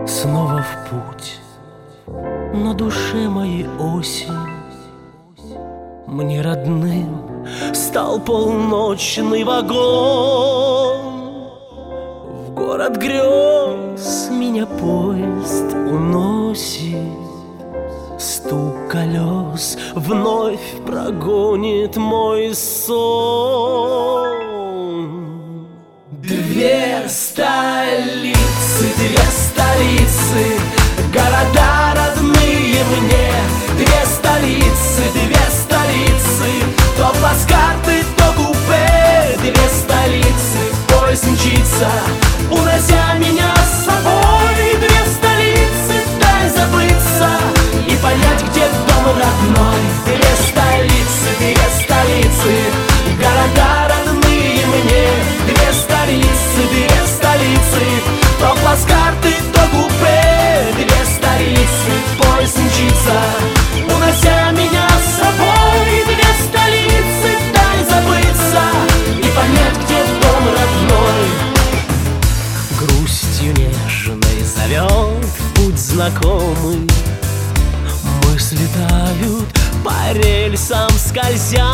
Снова в путь, на душе моей осень. Мне родным стал полночный вагон. В город грез меня поезд уносит. Стук колес вновь прогонит мой сон. Две столицы, города родные мне. Две столицы, то плацкарты, то купе. Две столицы, поезд мчится, унося меня с собой. Две столицы, дай забыться и понять, где дом родной. Две столицы, города родные мне. Две столицы, то плацкарты, то купе. Две столицы, поезд мчится, унося меня с собой. Две столицы, дай забыться и понять, где дом родной. Грустью нежной зовет в путь знакомый. Мысли тают, по рельсам скользя,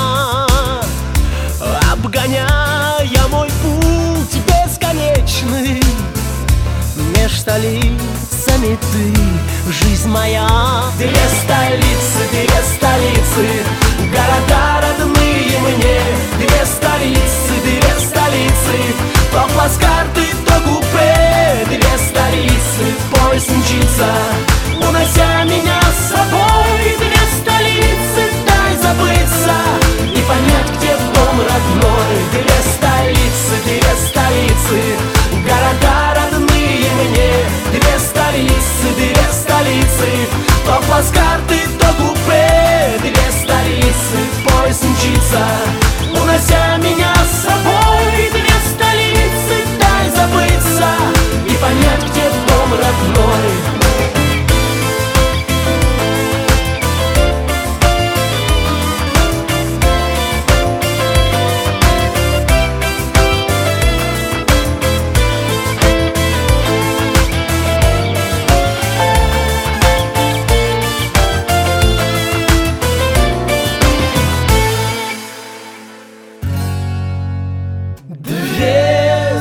обгоняя мой путь бесконечный. Меж столицами ты, жизнь моя. Две столицы, города родные мне. Две столицы, то плацкарты, то купе. Две столицы, поезд мчится, унося меня с собой. Две столицы, дай забыться и понять, где дом родной. Две столицы, города родные мне. Две столицы, то плацкарты, то купе. Две столицы, поезд мчится, унося меня с собой. Две столицы, дай забыться и понять, где дом родной. Две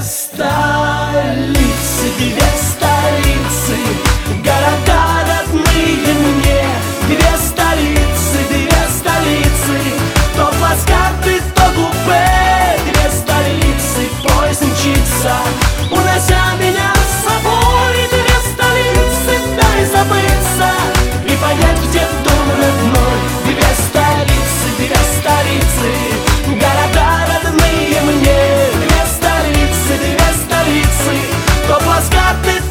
столицы, города родные мне. Две столицы, то плацкарты, то купе. Две столицы, поезд мчится, унося меня с собой. Две столицы, дай забыться и понять, где дом родной. Две столицы, города родные мне. Две столицы, то плацкарты,